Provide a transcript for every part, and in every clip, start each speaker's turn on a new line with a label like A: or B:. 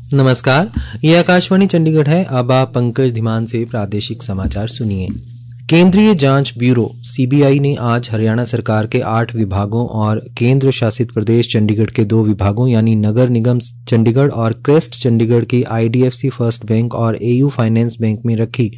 A: नमस्कार, ये आकाशवाणी चंडीगढ़ है। अब आप पंकज धीमान से प्रादेशिक समाचार सुनिए। केंद्रीय जांच ब्यूरो सीबीआई ने आज हरियाणा सरकार के 8 विभागों और केंद्र शासित प्रदेश चंडीगढ़ के 2 विभागों यानी नगर निगम चंडीगढ़ और क्रेस्ट चंडीगढ़ की आईडीएफसी फर्स्ट बैंक और एयू फाइनेंस बैंक में रखी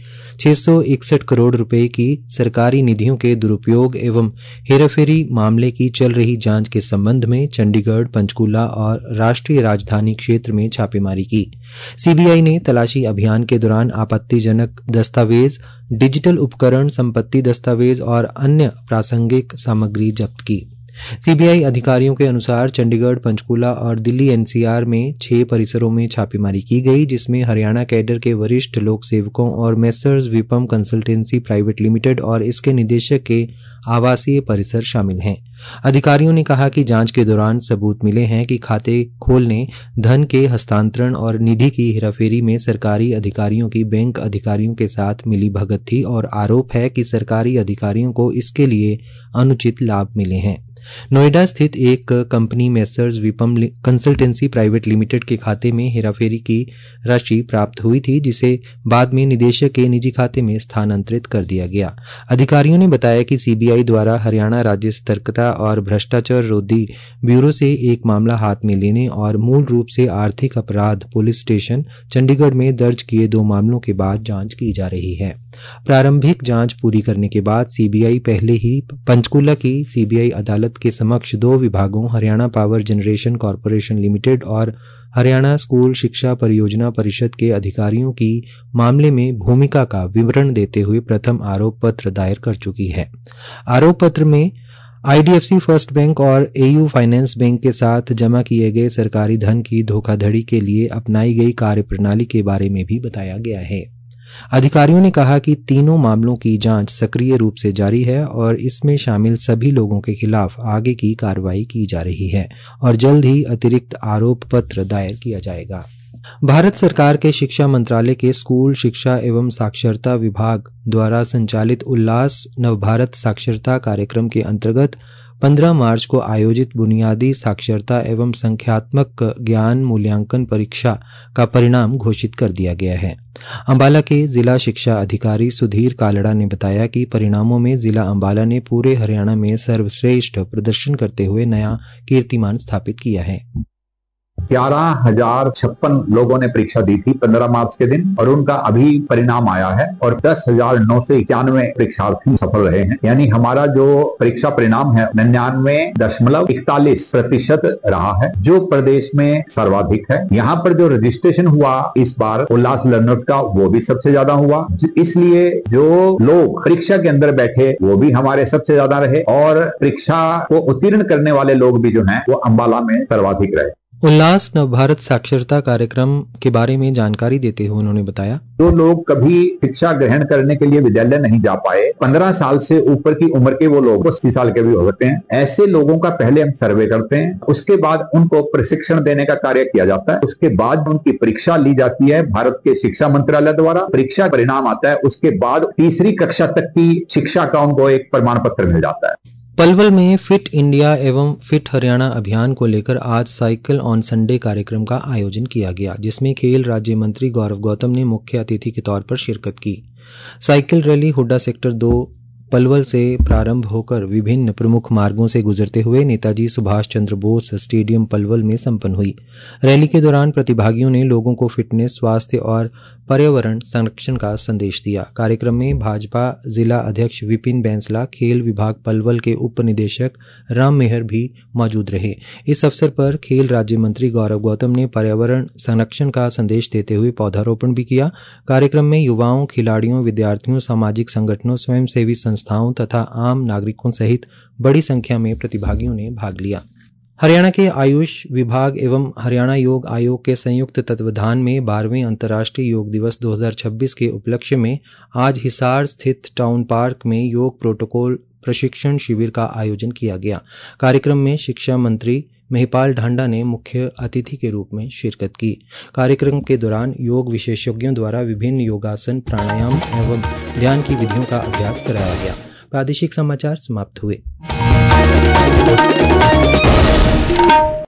A: 661 करोड़ रुपए की सरकारी निधियों के दुरुपयोग एवं हेराफेरी मामले की चल रही जांच के संबंध में चंडीगढ़, पंचकूला और राष्ट्रीय राजधानी क्षेत्र में छापेमारी की। सीबीआई ने तलाशी अभियान के दौरान आपत्तिजनक दस्तावेज, डिजिटल उपकरण, संपत्ति दस्तावेज और अन्य प्रासंगिक सामग्री जब्त की। सीबीआई अधिकारियों के अनुसार चंडीगढ़, पंचकूला और दिल्ली एनसीआर में 6 परिसरों में छापेमारी की गई, जिसमें हरियाणा कैडर के वरिष्ठ लोक सेवकों और messrs Vipam consultancy private limited और इसके निदेशक के आवासीय परिसर शामिल हैं। अधिकारियों ने कहा कि जांच के दौरान सबूत मिले हैं कि खाते खोलने, धन के हस्तांतरण और निधि की हेराफेरी में सरकारी अधिकारियों की बैंक अधिकारियों के साथ मिली भगत थी और आरोप है कि सरकारी अधिकारियों को इसके लिए अनुचित लाभ मिले हैं। नोएडा स्थित एक company messrs Vipam consultancy private limited के खाते में हेराफेरी की राशि प्राप्त हुई थी, जिसे बाद में निदेशक के निजी खाते में स्थानांतरित कर दिया गया। अधिकारियों ने बताया कि सीबीआई द्वारा हरियाणा राज्य सतर्कता और भ्रष्टाचार रोधी ब्यूरो से एक मामला हाथ में लेने और मूल रूप से आर्थिक अपराध पुलिस स्टेशन चंडीगढ़ में दर्ज किए 2 मामलों के बाद जांच की जा रही है। प्रारंभिक जांच पूरी करने के बाद सीबीआई पहले ही पंचकूला की सीबीआई अदालत के समक्ष 2 विभागों Haryana power generation corporation limited और हरियाणा स्कूल शिक्षा परियोजना परिषद के अधिकारियों की मामले में भूमिका का विवरण देते हुए प्रथम आरोप पत्र दायर कर चुकी है। आरोप पत्र में आईडीएफसी फर्स्ट बैंक और एयू फाइनेंस बैंक के साथ जमा किए गए सरकारी धन की धोखाधड़ी के लिए अपनाई गई कार्यप्रणाली के बारे में भी बताया गया है। अधिकारियों ने कहा कि तीनों मामलों की जांच सक्रिय रूप से जारी है और इसमें शामिल सभी लोगों के खिलाफ आगे की कार्रवाई की जा रही है और जल्द ही अतिरिक्त आरोप पत्र दायर किया जाएगा। भारत सरकार के शिक्षा मंत्रालय के स्कूल शिक्षा एवं साक्षरता विभाग द्वारा संचालित उल्लास नवभारत साक्षरता कार्यक्रम के अंतर्गत 15 मार्च को आयोजित बुनियादी साक्षरता एवं संख्यात्मक ज्ञान मूल्यांकन परीक्षा का परिणाम घोषित कर दिया गया है। अंबाला के जिला शिक्षा अधिकारी सुधीर कालड़ा ने बताया कि परिणामों में जिला अंबाला ने पूरे हरियाणा में सर्वश्रेष्ठ प्रदर्शन करते हुए नया कीर्तिमान स्थापित किया है।
B: 11,056 लोगों ने परीक्षा दी थी 15 मार्च के दिन और उनका अभी परिणाम आया है और 10,991 परीक्षार्थी सफल रहे हैं। यानी हमारा जो परीक्षा परिणाम है 99.41% रहा है, जो प्रदेश में सर्वाधिक है। यहाँ पर जो रजिस्ट्रेशन हुआ इस बार उल्लास लर्नर्स का, वो भी सबसे ज्यादा हुआ, इसलिए जो लोग परीक्षा के अंदर बैठे वो भी हमारे सबसे ज्यादा रहे और परीक्षा को उत्तीर्ण करने वाले लोग भी जो हैं वो अंबाला में सर्वाधिक रहे।
A: उल्लास नवभारत साक्षरता कार्यक्रम के बारे में जानकारी देते हुए उन्होंने बताया,
B: जो लोग कभी शिक्षा ग्रहण करने के लिए विद्यालय नहीं जा पाए, 15 साल से ऊपर की उम्र के वो लोग 80 साल के भी हो सकते हैं, ऐसे लोगों का पहले हम सर्वे करते हैं, उसके बाद उनको प्रशिक्षण देने का कार्य किया जाता है, उसके बाद उनकी परीक्षा ली जाती है भारत के शिक्षा मंत्रालय द्वारा। परीक्षा परिणाम आता है, उसके बाद 3री कक्षा तक की शिक्षा का उनको एक प्रमाण पत्र मिल जाता है।
A: पलवल में फिट इंडिया एवं फिट हरियाणा अभियान को लेकर आज साइकिल ऑन संडे कार्यक्रम का आयोजन किया गया, जिसमें खेल राज्य मंत्री गौरव गौतम ने मुख्य अतिथि के तौर पर शिरकत की। Cycle rally Hooda sector 2 Palwal से प्रारंभ होकर विभिन्न प्रमुख मार्गों से गुजरते हुए नेताजी सुभाष चंद्र बोस स्टेडियम पलवल में संपन्न हुई। रैली के दौरान प्रतिभागियों ने लोगों को फिटनेस, स्वास्थ्य और पर्यावरण संरक्षण का संदेश दिया। कार्यक्रम में भाजपा जिला अध्यक्ष विपिन बैंसला, खेल विभाग पलवल के उप निदेशक राम मेहर भी मौजूद रहे। इस अवसर पर खेल राज्य मंत्री गौरव गौतम ने पर्यावरण संरक्षण का संदेश देते हुए पौधारोपण भी किया। कार्यक्रम में युवाओं, खिलाड़ियों, विद्यार्थियों, सामाजिक संगठनों, स्वयंसेवी संस्थाओं तथा आम नागरिकों सहित बड़ी संख्या में प्रतिभागियों ने भाग लिया। हरियाणा के आयुष विभाग एवं हरियाणा योग आयोग के संयुक्त तत्वावधान में 12वें अंतर्राष्ट्रीय योग दिवस 2026 के उपलक्ष्य में आज हिसार स्थित टाउन पार्क में योग प्रोटोकॉल प्रशिक्षण शिविर का आयोजन किया गया। कार्यक्रम में शिक्षा मंत्री महिपाल ढांडा ने मुख्य अतिथि के रूप में शिरकत की। कार्यक्रम के दौरान योग विशेषज्ञों द्वारा विभिन्न योगासन, प्राणायाम एवं ध्यान की विधियों का अभ्यास कराया गया। प्रादेशिक समाचार समाप्त हुए।